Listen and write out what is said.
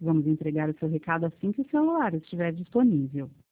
Vamos entregar o seu recado assim que o celular estiver disponível.